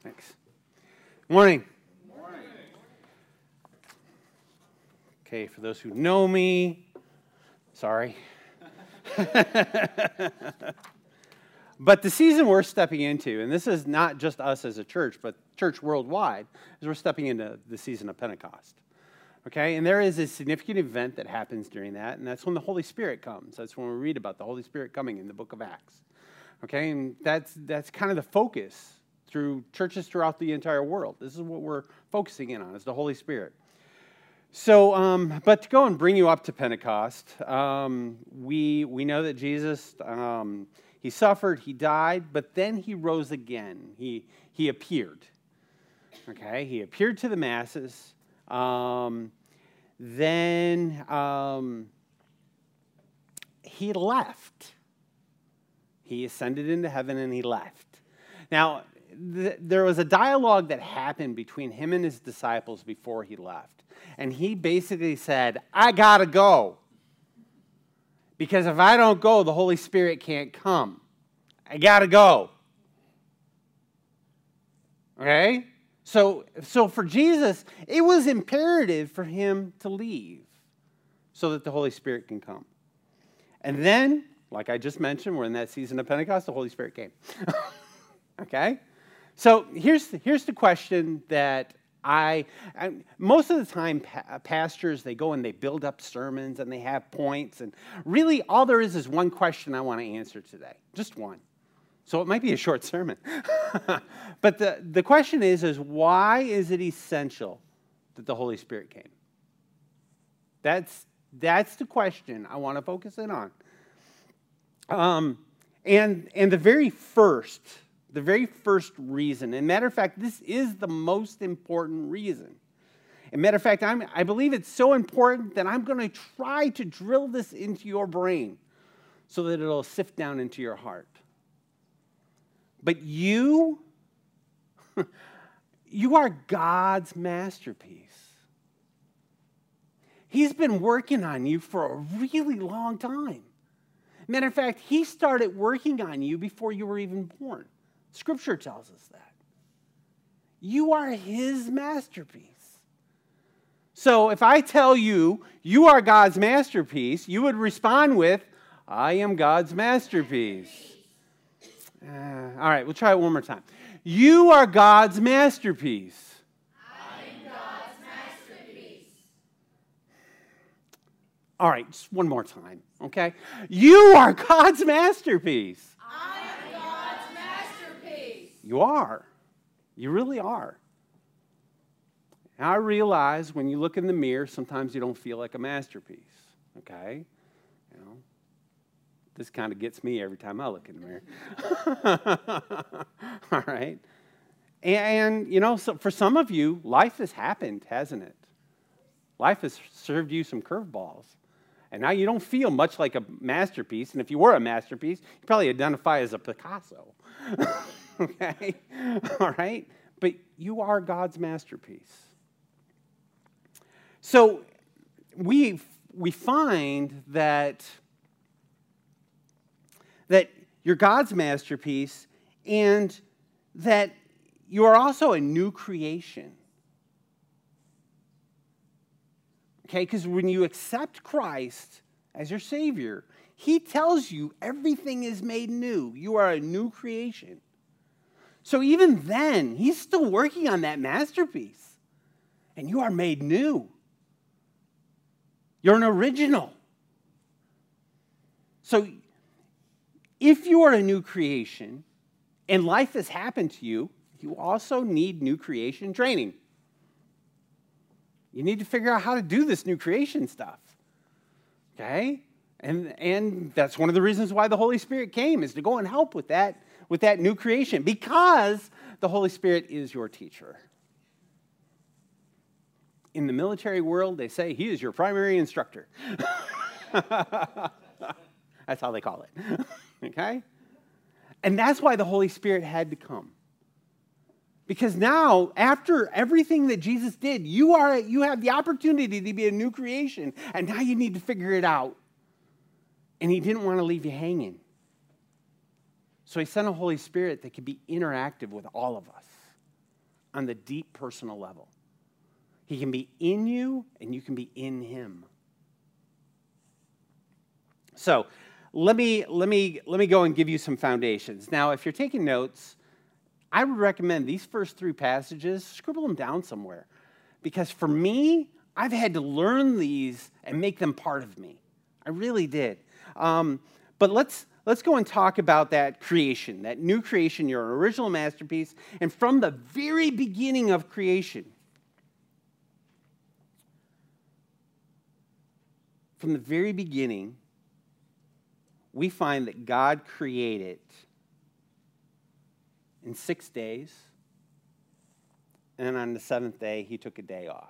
Thanks. Morning. Morning. Okay, for those who know me, sorry. But the season we're stepping into, and this is not just us as a church, but church worldwide, is we're stepping into the season of Pentecost. Okay, and there is a significant event that happens during that, and that's when the Holy Spirit comes. That's when we read about the Holy Spirit coming in the book of Acts. Okay, and that's kind of the focus through churches throughout the entire world. This is what we're focusing in on, is the Holy Spirit. So, but to go and bring you up to Pentecost, we know that Jesus, he suffered, he died, but then he rose again. He appeared. Okay, he appeared to the masses. Then he left. He ascended into heaven and he left. Now, there was a dialogue that happened between him and his disciples before he left. And he basically said, I gotta go. Because if I don't go, the Holy Spirit can't come. I gotta go. Okay? So for Jesus, it was imperative for him to leave so that the Holy Spirit can come. And then, like I just mentioned, we're in that season of Pentecost, the Holy Spirit came. Okay? So here's the question that most of the time, pastors, they go and they build up sermons and they have points. And really, all there is one question I want to answer today. Just one. So it might be a short sermon. But the question is why is it essential that the Holy Spirit came? That's the question I want to focus in on. And the very first reason, and matter of fact, this is the most important reason. And matter of fact, I believe it's so important that I'm going to try to drill this into your brain so that it'll sift down into your heart. But you are God's masterpiece. He's been working on you for a really long time. Matter of fact, he started working on you before you were even born. Scripture tells us that. You are his masterpiece. So if I tell you, you are God's masterpiece, you would respond with, I am God's masterpiece. All right, we'll try it one more time. You are God's masterpiece. I am God's masterpiece. All right, just one more time, okay? You are God's masterpiece. I am God's masterpiece. You are. You really are. And I realize when you look in the mirror, sometimes you don't feel like a masterpiece, okay? You know, this kind of gets me every time I look in the mirror. All right? And, you know, so for some of you, life has happened, hasn't it? Life has served you some curveballs. And now you don't feel much like a masterpiece. And if you were a masterpiece, you probably identify as a Picasso. Okay? All right? But you are God's masterpiece. So we find that you're God's masterpiece and that you are also a new creation. Okay, because when you accept Christ as your Savior, he tells you everything is made new. You are a new creation. So even then, he's still working on that masterpiece. And you are made new. You're an original. So if you are a new creation and life has happened to you, you also need new creation training. You need to figure out how to do this new creation stuff. Okay? And that's one of the reasons why the Holy Spirit came, is to go and help with that new creation, because the Holy Spirit is your teacher. In the military world, they say he is your primary instructor. That's how they call it. Okay? And that's why the Holy Spirit had to come. Because now, after everything that Jesus did, you have the opportunity to be a new creation, and now you need to figure it out. And he didn't want to leave you hanging. So he sent a Holy Spirit that could be interactive with all of us. on the deep personal level. He can be in you, and you can be in him. So let me go and give you some foundations. Now, if you're taking notes, I would recommend these first 3 passages, scribble them down somewhere. Because for me, I've had to learn these and make them part of me. I really did. But let's go and talk about that creation, that new creation, your original masterpiece, and from the very beginning of creation. From the very beginning, we find that God created in 6 days, and on the 7th day, he took a day off.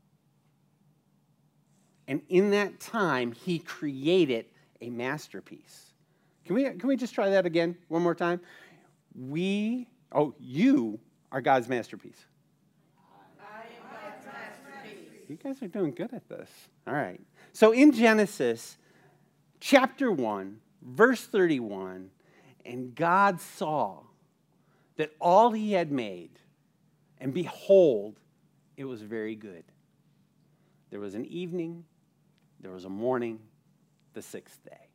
And in that time, he created a masterpiece. Can we just try that again one more time? You are God's masterpiece. I am God's masterpiece. You guys are doing good at this. All right. So in Genesis, chapter 1, verse 31, and God saw that all he had made, and behold, it was very good. There was an evening, there was a morning, the 6th day.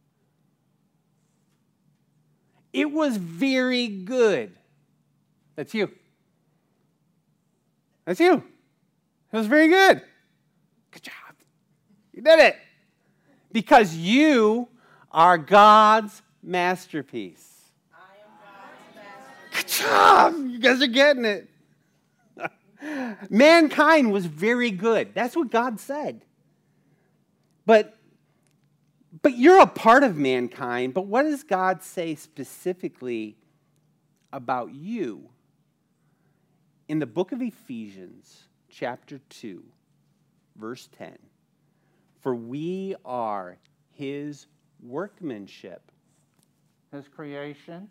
It was very good. That's you. That's you. It was very good. Good job. You did it. Because you are God's masterpiece. I am God's masterpiece. Good job. You guys are getting it. Mankind was very good. That's what God said. But you're a part of mankind. But what does God say specifically about you? In the book of Ephesians, chapter 2, verse 10, for we are his workmanship, His creation,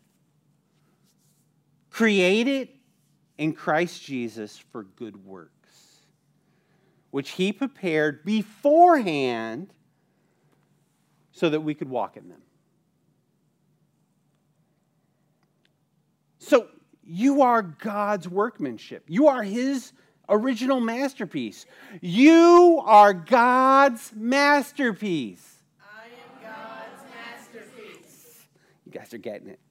created in Christ Jesus for good works, which he prepared beforehand so that we could walk in them. So you are God's workmanship. You are his original masterpiece. You are God's masterpiece. I am God's masterpiece. You guys are getting it.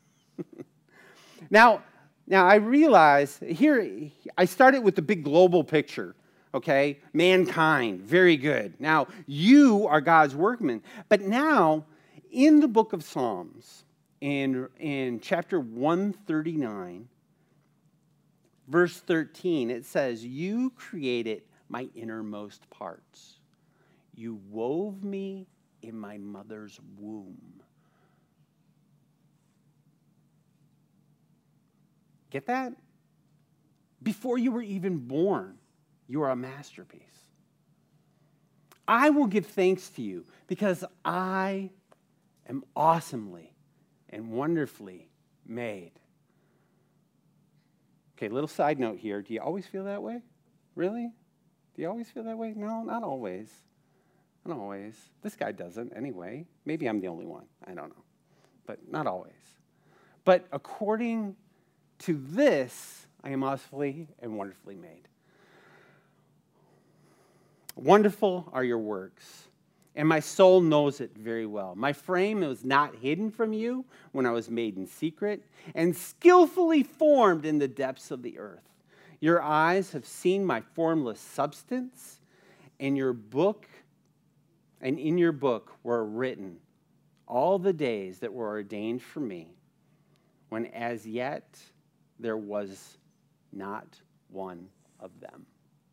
Now I realize here, I started with the big global picture, okay? Mankind, very good. Now, you are God's workman. But now, in the book of Psalms, in chapter 139, verse 13, it says, you created my innermost parts. You wove me in my mother's womb. Get that? Before you were even born, you are a masterpiece. I will give thanks to you because I am awesomely and wonderfully made. Okay, little side note here. Do you always feel that way? Really? Do you always feel that way? No, not always. Not always. This guy doesn't anyway. Maybe I'm the only one. I don't know. But not always. But according to this, I am awesomely and wonderfully made. Wonderful are your works, and my soul knows it very well. My frame was not hidden from you when I was made in secret and skillfully formed in the depths of the earth. Your eyes have seen my formless substance, and in your book were written all the days that were ordained for me, when as yet there was not one of them.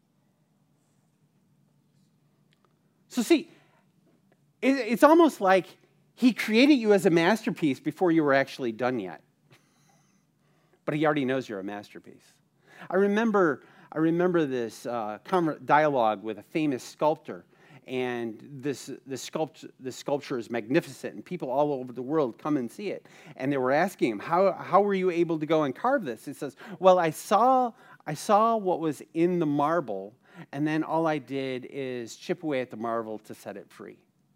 So see, it's almost like he created you as a masterpiece before you were actually done yet. But he already knows you're a masterpiece. I remember this dialogue with a famous sculptor, and this sculpture is magnificent, and people all over the world come and see it. And they were asking him, how were you able to go and carve this? He says, well, I saw what was in the marble, and then all I did is chip away at the marble to set it free.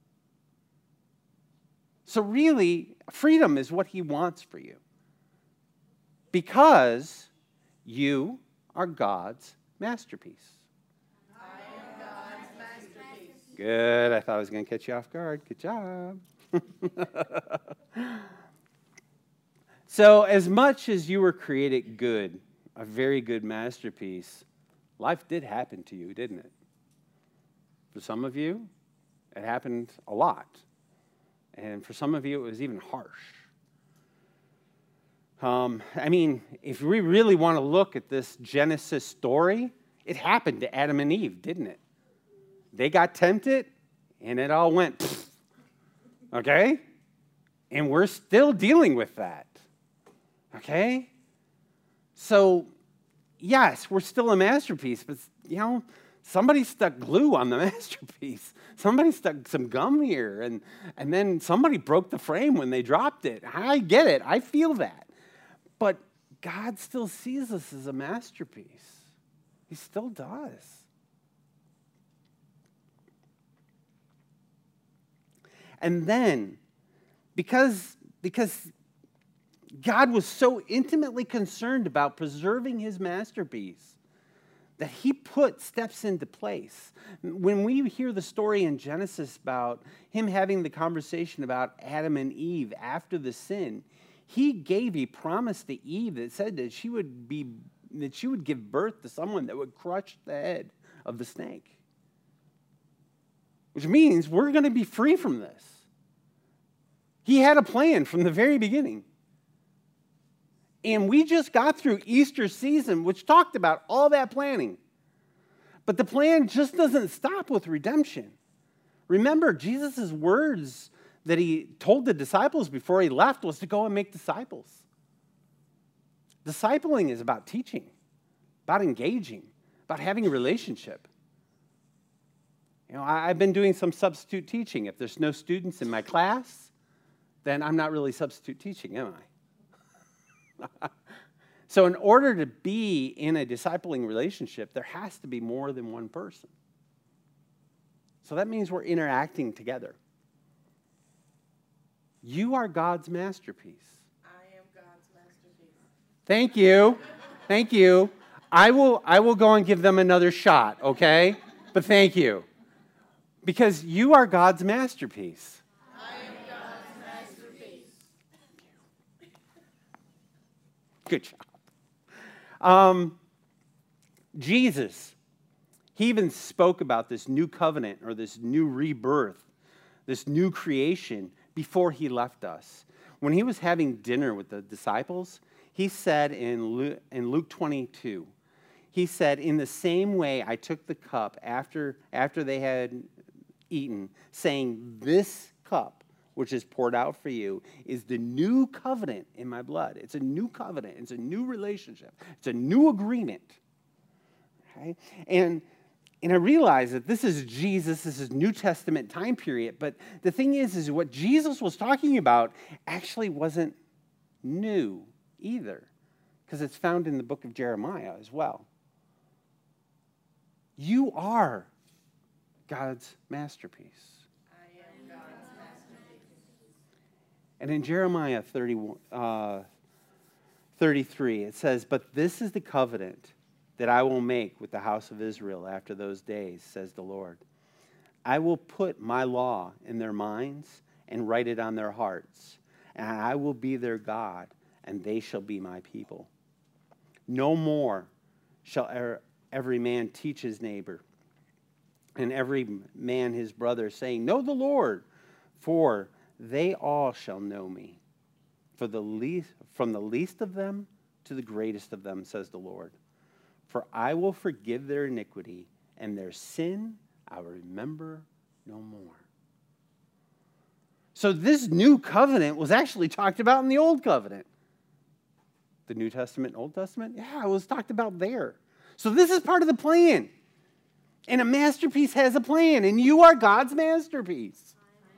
So really, freedom is what he wants for you. Because you are God's masterpiece. I am God's masterpiece. Good. I thought I was going to catch you off guard. Good job. So, as much as you were created good, a very good masterpiece, life did happen to you, didn't it? For some of you, it happened a lot. And for some of you, it was even harsh. I mean, if we really want to look at this Genesis story, it happened to Adam and Eve, didn't it? They got tempted, and it all went, pfft, okay? And we're still dealing with that, okay? So, yes, we're still a masterpiece, but, somebody stuck glue on the masterpiece. Somebody stuck some gum here, and then somebody broke the frame when they dropped it. I get it. I feel that. But God still sees us as a masterpiece. He still does. And then, because God was so intimately concerned about preserving his masterpiece, that he put steps into place. When we hear the story in Genesis about him having the conversation about Adam and Eve after the sin, he gave a promise to Eve that said that she would give birth to someone that would crush the head of the snake. Which means we're going to be free from this. He had a plan from the very beginning. And we just got through Easter season, which talked about all that planning. But the plan just doesn't stop with redemption. Remember, Jesus' words that he told the disciples before he left was to go and make disciples. Discipling is about teaching, about engaging, about having a relationship. I've been doing some substitute teaching. If there's no students in my class, then I'm not really substitute teaching, am I? So in order to be in a discipling relationship, there has to be more than one person. So that means we're interacting together. You are God's masterpiece. I am God's masterpiece. Thank you. Thank you. I will go and give them another shot, okay? But thank you. Because you are God's masterpiece. I am God's masterpiece. Good job. Jesus, he even spoke about this new covenant or this new rebirth, this new creation before he left us. When he was having dinner with the disciples, he said in Luke 22, he said, "In the same way I took the cup after they had eaten, saying, 'This cup, which is poured out for you, is the new covenant in my blood.'" It's a new covenant. It's a new relationship. It's a new agreement. Okay? And I realize that this is Jesus, this is New Testament time period, but the thing is what Jesus was talking about actually wasn't new either, because it's found in the book of Jeremiah as well. You are God's masterpiece. I am God's masterpiece. And in Jeremiah 33, it says, "But this is the covenant that I will make with the house of Israel after those days, says the Lord. I will put my law in their minds and write it on their hearts, and I will be their God, and they shall be my people. No more shall every man teach his neighbor, and every man his brother, saying, 'Know the Lord,' for they all shall know me, from the least of them to the greatest of them, says the Lord. For I will forgive their iniquity, and their sin I will remember no more." So this new covenant was actually talked about in the Old Covenant. The New Testament, Old Testament? Yeah, it was talked about there. So this is part of the plan. And a masterpiece has a plan, and you are God's masterpiece.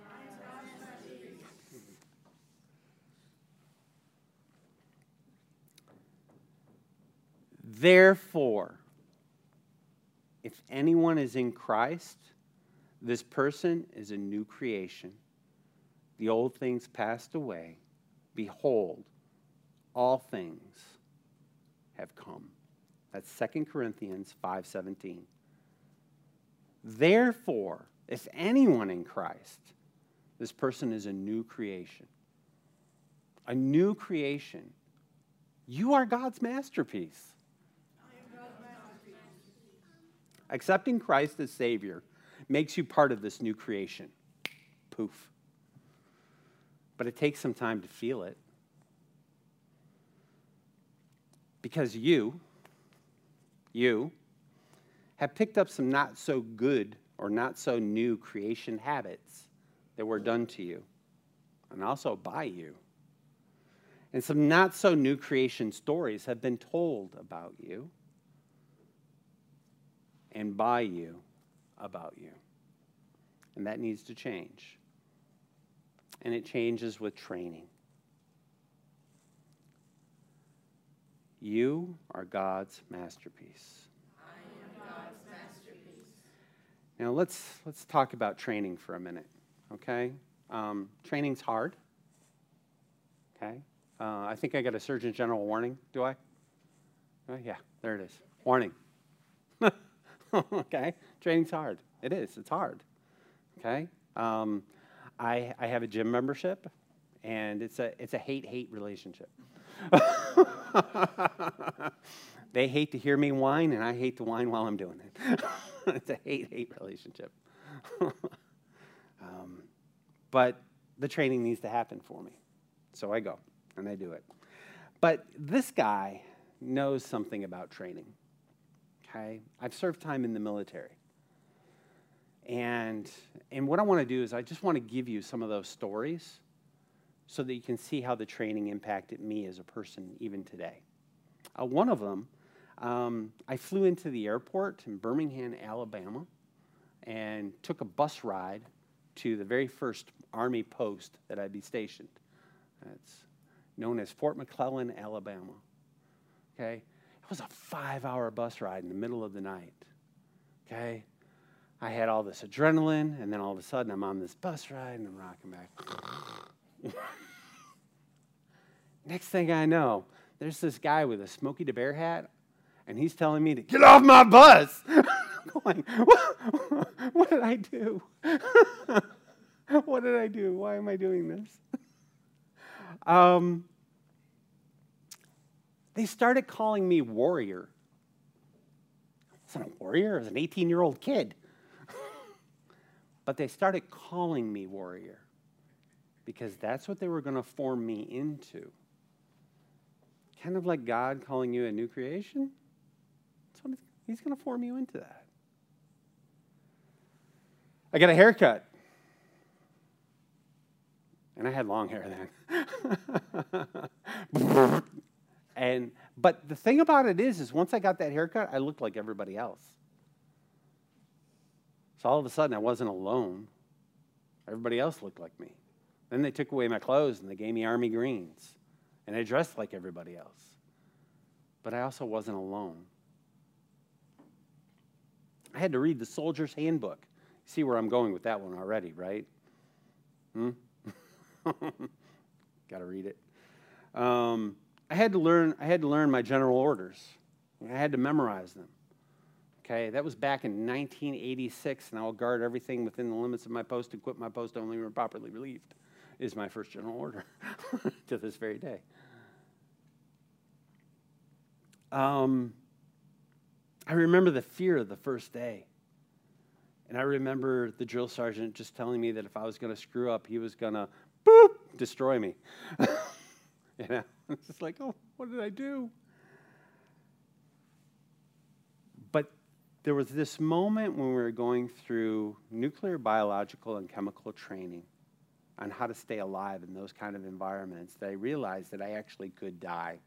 Therefore, if anyone is in Christ, this person is a new creation. The old things passed away. Behold, all things have come. That's 2 Corinthians 5:17. Therefore, if anyone in Christ, this person is a new creation. A new creation. You are God's masterpiece. Accepting Christ as Savior makes you part of this new creation. Poof. But it takes some time to feel it. Because you have picked up some not so good or not so new creation habits that were done to you and also by you. And some not so new creation stories have been told about you and by you about you. And that needs to change. And it changes with training. You are God's masterpiece. I am God's masterpiece. Now let's talk about training for a minute, okay? Training's hard, okay? I think I got a Surgeon General warning, do I? Yeah, there it is. Warning. Okay, training's hard. It is, it's hard, okay? I have a gym membership, and it's a hate-hate relationship. They hate to hear me whine, and I hate to whine while I'm doing it. It's a hate-hate relationship. But the training needs to happen for me. So I go, and I do it. But this guy knows something about training. Okay? I've served time in the military. And what I want to do is I just want to give you some of those stories so that you can see how the training impacted me as a person even today. One of them, I flew into the airport in Birmingham, Alabama, and took a bus ride to the very first Army post that I'd be stationed. It's known as Fort McClellan, Alabama. Okay? It was a 5-hour bus ride in the middle of the night. Okay? I had all this adrenaline, and then all of a sudden I'm on this bus ride, and I'm rocking back. Next thing I know, there's this guy with a Smokey the Bear hat, and he's telling me to get off my bus. I'm going, what did I do? What did I do? Why am I doing this? They started calling me warrior. I wasn't a warrior. I was an 18-year-old kid. But they started calling me warrior because that's what they were going to form me into. Kind of like God calling you a new creation. That's what He's going to form you into that. I got a haircut. And I had long hair then. But the thing about it is once I got that haircut, I looked like everybody else. So all of a sudden, I wasn't alone. Everybody else looked like me. Then they took away my clothes, and they gave me army greens. And I dressed like everybody else. But I also wasn't alone. I had to read the soldier's handbook. You see where I'm going with that one already, right? Got to read it. I had to learn my general orders. I had to memorize them. Okay, that was back in 1986, and I will guard everything within the limits of my post and quit my post only when properly relieved, is my first general order to this very day. I remember the fear of the first day. And I remember the drill sergeant just telling me that if I was going to screw up, he was going to, boop, destroy me. You know, it's just like, oh, what did I do? But there was this moment when we were going through nuclear, biological, and chemical training on how to stay alive in those kind of environments that I realized that I actually could die.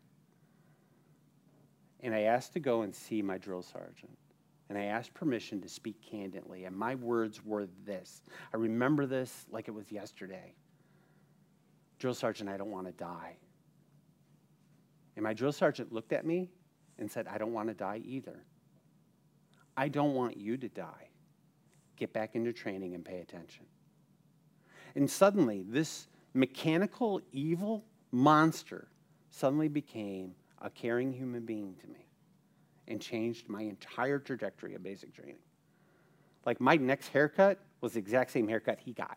And I asked to go and see my drill sergeant. And I asked permission to speak candidly. And my words were this. I remember this like it was yesterday. Drill sergeant, I don't want to die. And my drill sergeant looked at me and said, I don't want to die either. I don't want you to die. Get back into training and pay attention. And suddenly, this mechanical, evil monster suddenly became a caring human being to me. and changed my entire trajectory of basic training. Like my next haircut was the exact same haircut he got.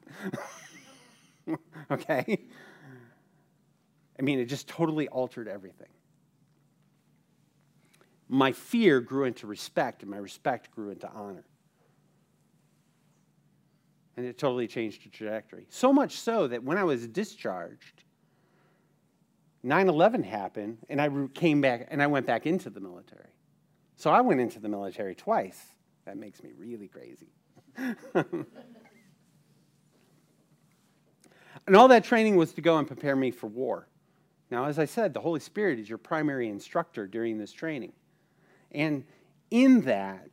Okay? I mean, it just totally altered everything. My fear grew into respect, and my respect grew into honor. And it totally changed the trajectory. So much so that when I was discharged, 9/11 happened, and I came back, and I went back into the military. So I went into the military twice. That makes me really crazy. And all that training was to go and prepare me for war. Now, as I said, the Holy Spirit is your primary instructor during this training. And in that,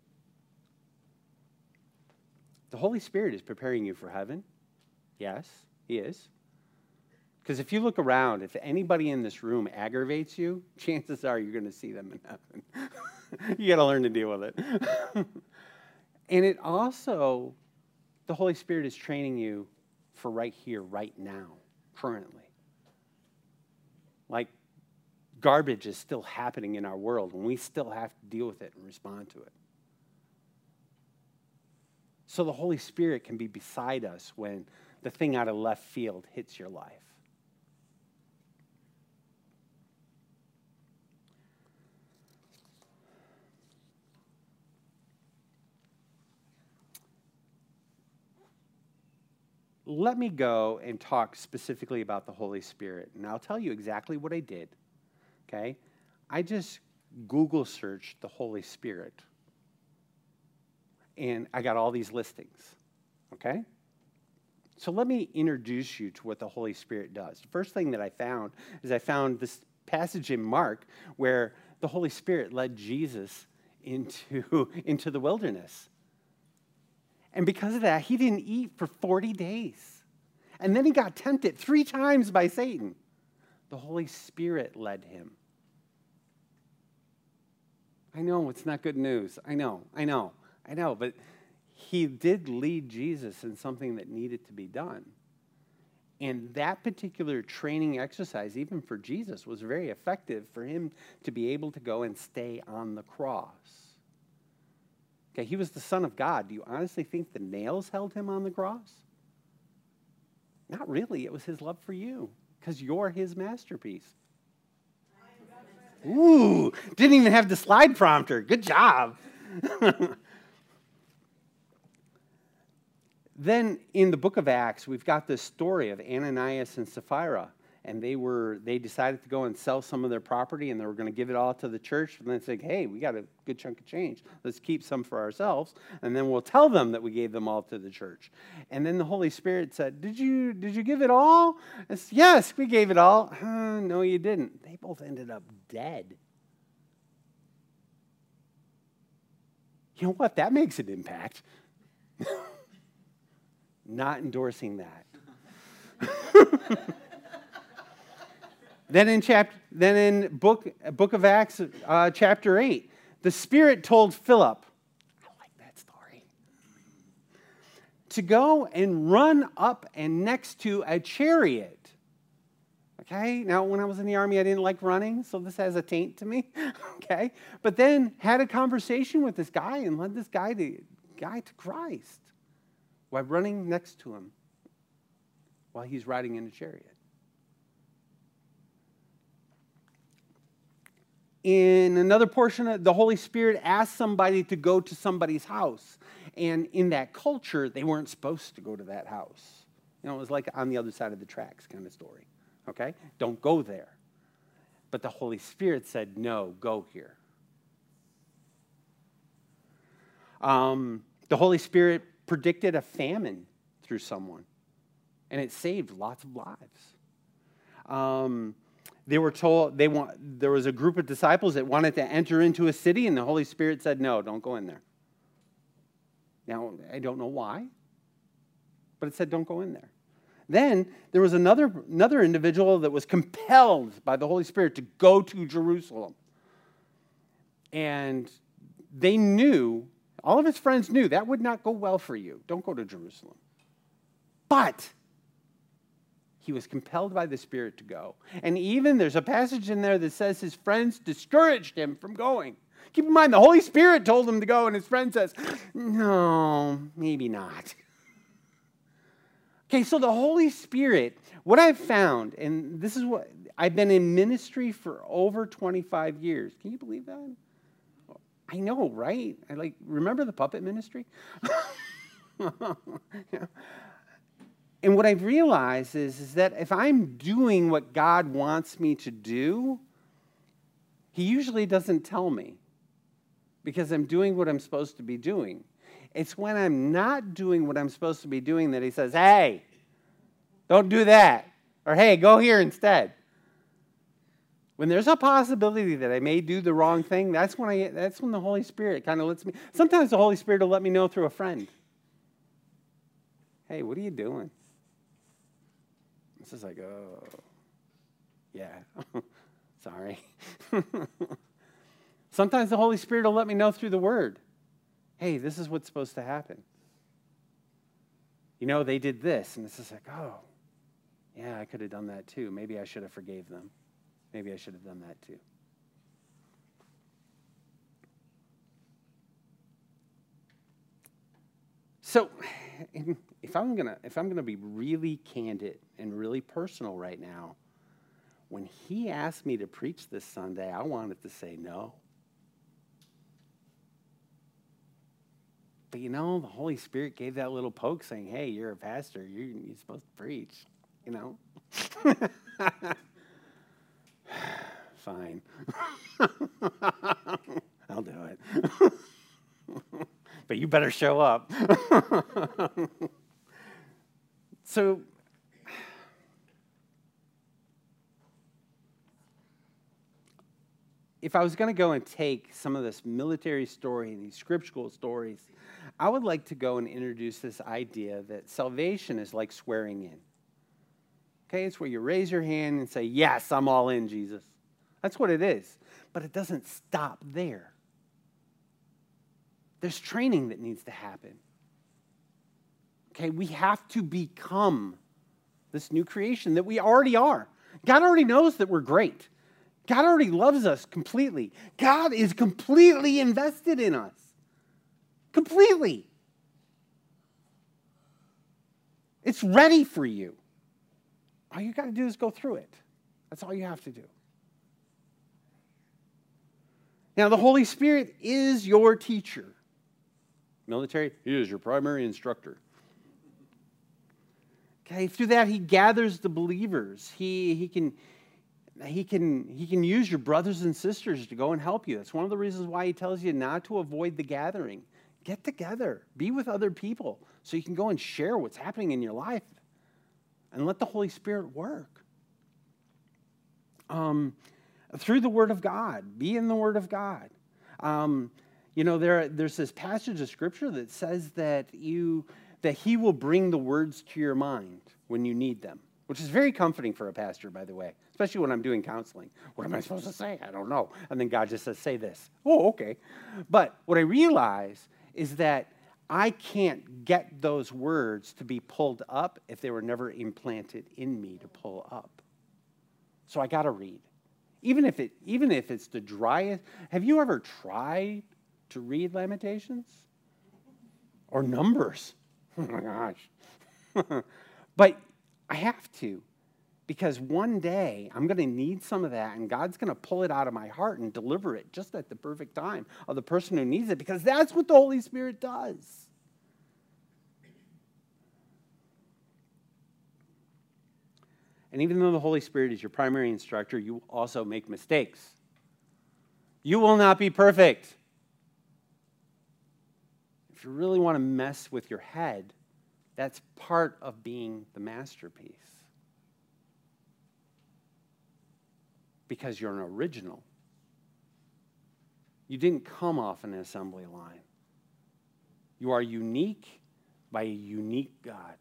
the Holy Spirit is preparing you for heaven. Yes, He is. Because if you look around, if anybody in this room aggravates you, chances are you're going to see them in heaven. You got to learn to deal with it. And it also, the Holy Spirit is training you for right here, right now, currently. Like, garbage is still happening in our world, and we still have to deal with it and respond to it. So the Holy Spirit can be beside us when the thing out of left field hits your life. Let me go and talk specifically about the Holy Spirit. And I'll tell you exactly what I did. Okay? I just Google searched the Holy Spirit. And I got all these listings. Okay? So let me introduce you to what the Holy Spirit does. The first thing that I found is I found this passage in Mark where the Holy Spirit led Jesus into the wilderness. And because of that, he didn't eat for 40 days. And then he got tempted 3 times by Satan. The Holy Spirit led him. I know it's not good news. I know. But he did lead Jesus in something that needed to be done. And that particular training exercise, even for Jesus, was very effective for him to be able to go and stay on the cross. Okay, he was the Son of God. Do you honestly think the nails held him on the cross? Not really. It was his love for you, because you're his masterpiece. Ooh, didn't even have the slide prompter. Good job. Then in the book of Acts, we've got this story of Ananias and Sapphira. And they decided to go and sell some of their property, and they were going to give it all to the church. And then say, hey, we got a good chunk of change. Let's keep some for ourselves, and then we'll tell them that we gave them all to the church. And then the Holy Spirit said, did you give it all? I said, yes, we gave it all. No, you didn't. They both ended up dead. You know what? That makes an impact. Not endorsing that. Then in book of Acts, chapter 8, the Spirit told Philip, I like that story, to go and run up and next to a chariot. Okay, now when I was in the army, I didn't like running, so this has a taint to me. Okay, but then had a conversation with this guy and led this guy to Christ while running next to him while he's riding in a chariot. In another portion, the Holy Spirit asked somebody to go to somebody's house. And in that culture, they weren't supposed to go to that house. You know, it was like on the other side of the tracks kind of story. Okay? Don't go there. But the Holy Spirit said, no, go here. The Holy Spirit predicted a famine through someone. And it saved lots of lives. They were told there was a group of disciples that wanted to enter into a city, and the Holy Spirit said, no, don't go in there. Now, I don't know why, but it said don't go in there. Then there was another individual that was compelled by the Holy Spirit to go to Jerusalem. And they knew, all of his friends knew, that would not go well for you. Don't go to Jerusalem. But he was compelled by the Spirit to go. And even there's a passage in there that says his friends discouraged him from going. Keep in mind, the Holy Spirit told him to go, and his friend says, no, maybe not. Okay, so the Holy Spirit, what I've found, and this is what, I've been in ministry for over 25 years. Can you believe that? I know, right? Remember the puppet ministry? Yeah. And what I've realized is that if I'm doing what God wants me to do, He usually doesn't tell me because I'm doing what I'm supposed to be doing. It's when I'm not doing what I'm supposed to be doing that He says, hey, don't do that. Or, hey, go here instead. When there's a possibility that I may do the wrong thing, that's when the Holy Spirit kind of lets me. Sometimes the Holy Spirit will let me know through a friend. Hey, what are you doing? It's just like, oh, yeah, sorry. Sometimes the Holy Spirit will let me know through the Word. Hey, this is what's supposed to happen. You know, they did this, and it's just like, oh, yeah, I could have done that too. Maybe I should have forgave them. Maybe I should have done that too. So, if I'm gonna be really candid and really personal right now, when He asked me to preach this Sunday, I wanted to say no. But you know, the Holy Spirit gave that little poke saying, hey, you're a pastor. You're supposed to preach, you know? Fine. I'll do it. But you better show up. So, if I was going to go and take some of this military story and these scriptural stories, I would like to go and introduce this idea that salvation is like swearing in. Okay, it's where you raise your hand and say, yes, I'm all in, Jesus. That's what it is. But it doesn't stop there. There's training that needs to happen. Okay, we have to become this new creation that we already are. God already knows that we're great. God already loves us completely. God is completely invested in us. Completely. It's ready for you. All you got to do is go through it. That's all you have to do. Now, the Holy Spirit is your teacher. Military, He is your primary instructor. Okay, through that, He gathers the believers. He can use your brothers and sisters to go and help you. That's one of the reasons why He tells you not to avoid the gathering. Get together. Be with other people so you can go and share what's happening in your life and let the Holy Spirit work. Through the Word of God. Be in the Word of God. You know, there's this passage of Scripture that says that He will bring the words to your mind when you need them, which is very comforting for a pastor, by the way, especially when I'm doing counseling. What am I supposed to say? I don't know. And then God just says, say this. Oh, okay. But what I realize is that I can't get those words to be pulled up if they were never implanted in me to pull up. So I got to read. Even if it's the driest. Have you ever tried to read Lamentations? Or Numbers? Oh my gosh. But I have to, because one day I'm going to need some of that, and God's going to pull it out of my heart and deliver it just at the perfect time of the person who needs it, because that's what the Holy Spirit does. And even though the Holy Spirit is your primary instructor, you also make mistakes. You will not be perfect. If you really want to mess with your head, that's part of being the masterpiece. Because you're an original. You didn't come off an assembly line. You are unique by a unique God.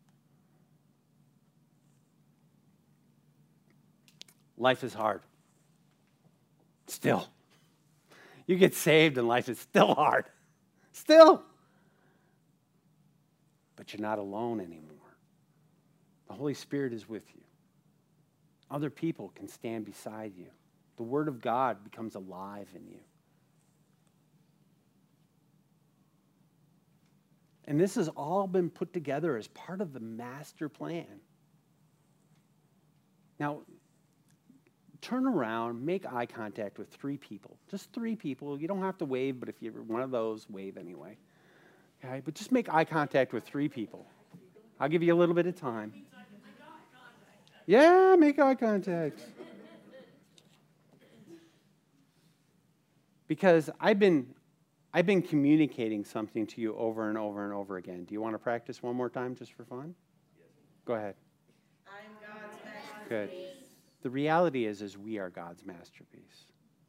Life is hard. Still. You get saved and life is still hard. Still. But you're not alone anymore. The Holy Spirit is with you. Other people can stand beside you. The Word of God becomes alive in you. And this has all been put together as part of the master plan. Now, turn around, make eye contact with 3 people. Just 3 people. You don't have to wave, but if you're one of those, wave anyway. Okay? But just make eye contact with 3 people. I'll give you a little bit of time. Yeah, make eye contact. Because I've been communicating something to you over and over and over again. Do you want to practice one more time just for fun? Yes. Go ahead. I'm God's masterpiece. Good. The reality is we are God's masterpiece.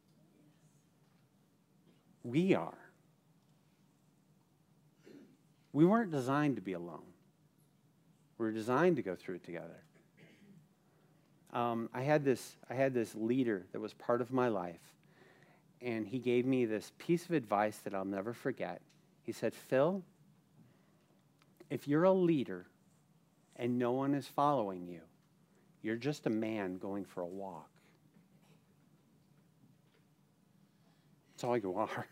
We are. We weren't designed to be alone. We were designed to go through it together. I had this leader that was part of my life, and he gave me this piece of advice that I'll never forget. He said, Phil, if you're a leader and no one is following you, you're just a man going for a walk. That's all you are.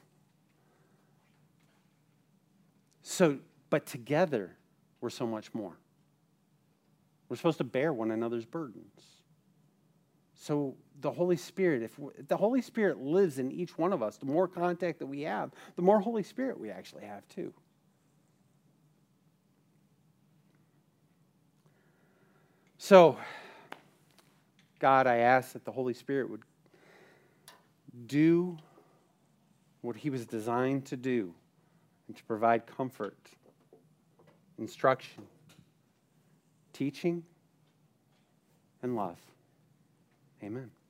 But together, we're so much more. We're supposed to bear one another's burdens. So the Holy Spirit, if the Holy Spirit lives in each one of us, the more contact that we have, the more Holy Spirit we actually have too. So, God, I ask that the Holy Spirit would do what he was designed to do and to provide comfort, instruction, teaching, and love. Amen.